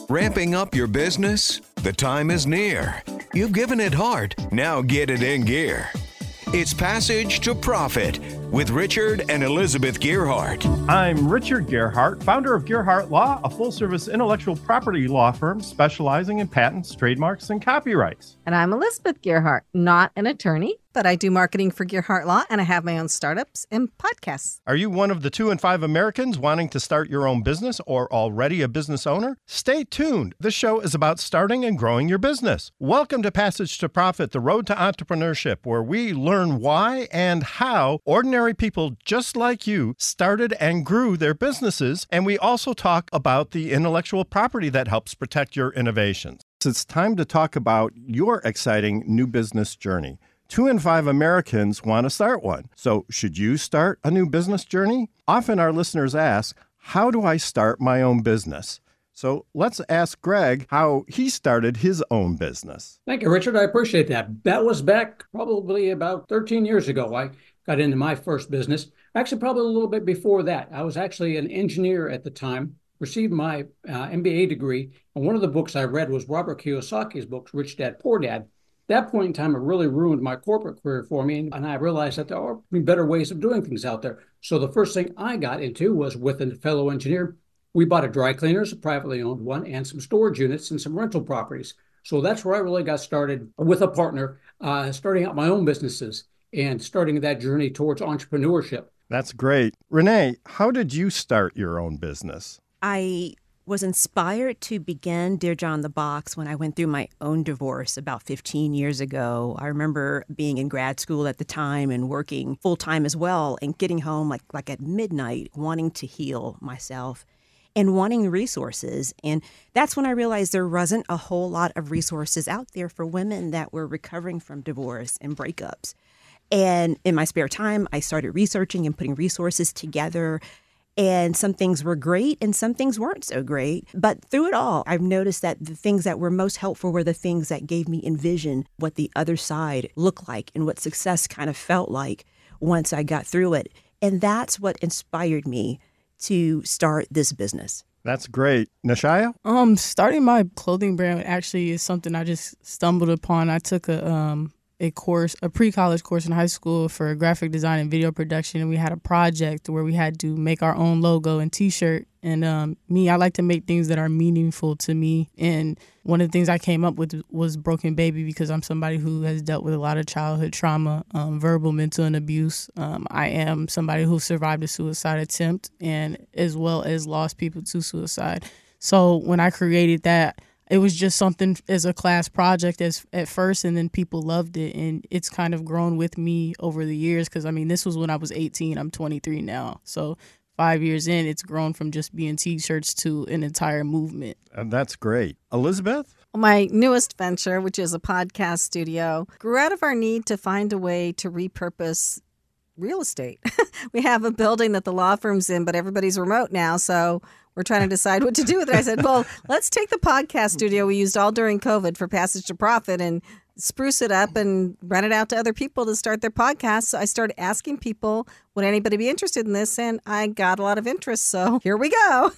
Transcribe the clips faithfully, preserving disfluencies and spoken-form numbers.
Ramping up your business? The time is near. You've given it heart. Now get it in gear. It's Passage to Profit with Richard and Elizabeth Gearhart. I'm Richard Gearhart, founder of Gearhart Law, a full-service intellectual property law firm specializing in patents, trademarks, and copyrights. And I'm Elizabeth Gearhart, not an attorney, but I do marketing for Gearhart Law, and I have my own startups and podcasts. Are you one of the two in five Americans wanting to start your own business or already a business owner? Stay tuned. This show is about starting and growing your business. Welcome to Passage to Profit, the road to entrepreneurship, where we learn why and how ordinary people just like you started and grew their businesses, and we also talk about the intellectual property that helps protect your innovations. It's time to talk about your exciting new business journey. Two in five Americans want to start one. So should you start a new business journey? Often our listeners ask, how do I start my own business? So let's ask Greg how he started his own business. Thank you, Richard. I appreciate that. That was back probably about thirteen years ago. I got into my first business. Actually, probably a little bit before that. I was actually an engineer at the time, received my uh, M B A degree. And one of the books I read was Robert Kiyosaki's book, Rich Dad, Poor Dad. That point in time, it really ruined my corporate career for me. And I realized that there are better ways of doing things out there. So the first thing I got into was with a fellow engineer. We bought a dry cleaners, a privately owned one, and some storage units and some rental properties. So that's where I really got started with a partner, uh, starting out my own businesses and starting that journey towards entrepreneurship. That's great. Renee, how did you start your own business? I was inspired to begin Dear John the Box when I went through my own divorce about fifteen years ago. I remember being in grad school at the time and working full-time as well and getting home like, like at midnight, wanting to heal myself and wanting resources. And that's when I realized there wasn't a whole lot of resources out there for women that were recovering from divorce and breakups. And in my spare time, I started researching and putting resources together. And some things were great and some things weren't so great. But through it all, I've noticed that the things that were most helpful were the things that gave me envision what the other side looked like and what success kind of felt like once I got through it. And that's what inspired me to start this business. That's great. Nashaya? Um, starting my clothing brand actually is something I just stumbled upon. I took a um a course, a pre-college course in high school for graphic design and video production, and we had a project where we had to make our own logo and T-shirt. And um, me, I like to make things that are meaningful to me. And one of the things I came up with was Broken Baby, because I'm somebody who has dealt with a lot of childhood trauma, um, verbal, mental, and abuse. Um, I am somebody who survived a suicide attempt and as well as lost people to suicide. So when I created that, it was just something as a class project as at first, and then people loved it. And it's kind of grown with me over the years because, I mean, this was when I was eighteen. I'm twenty-three now. So five years in, it's grown from just being T-shirts to an entire movement. And that's great. Elizabeth? My newest venture, which is a podcast studio, grew out of our need to find a way to repurpose real estate. We have a building that the law firm's in, but everybody's remote now, so we're trying to decide what to do with it. I said, well, let's take the podcast studio we used all during COVID for Passage to Profit and spruce it up and rent it out to other people to start their podcasts. So I started asking people, would anybody be interested in this? And I got a lot of interest, so here we go.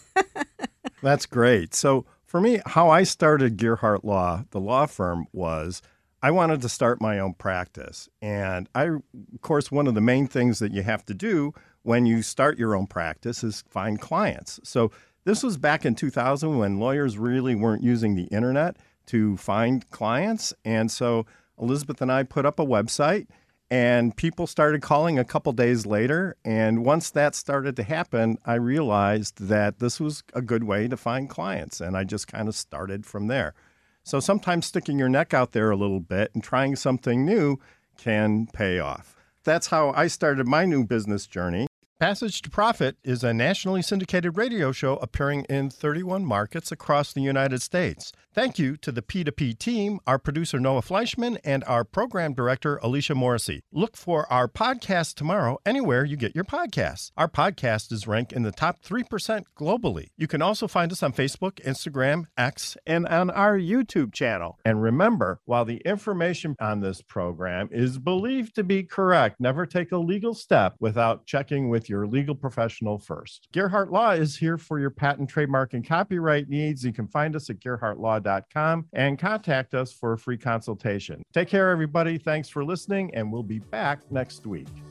That's great. So for me, how I started Gearhart Law, the law firm, was I wanted to start my own practice. And I, of course, one of the main things that you have to do when you start your own practice is find clients. So this was back in two thousand when lawyers really weren't using the internet to find clients. And so Elizabeth and I put up a website and people started calling a couple days later. And once that started to happen, I realized that this was a good way to find clients. And I just kind of started from there. So sometimes sticking your neck out there a little bit and trying something new can pay off. That's how I started my new business journey. Passage to Profit is a nationally syndicated radio show appearing in thirty-one markets across the United States. Thank you to the P two P team, our producer Noah Fleischman, and our program director Alicia Morrissey. Look for our podcast tomorrow anywhere you get your podcasts. Our podcast is ranked in the top three percent globally. You can also find us on Facebook, Instagram, X, and on our YouTube channel. And remember, while the information on this program is believed to be correct, never take a legal step without checking with your your legal professional first. Gearhart Law is here for your patent, trademark, and copyright needs. You can find us at gearhart law dot com and contact us for a free consultation. Take care, everybody. Thanks for listening, and we'll be back next week.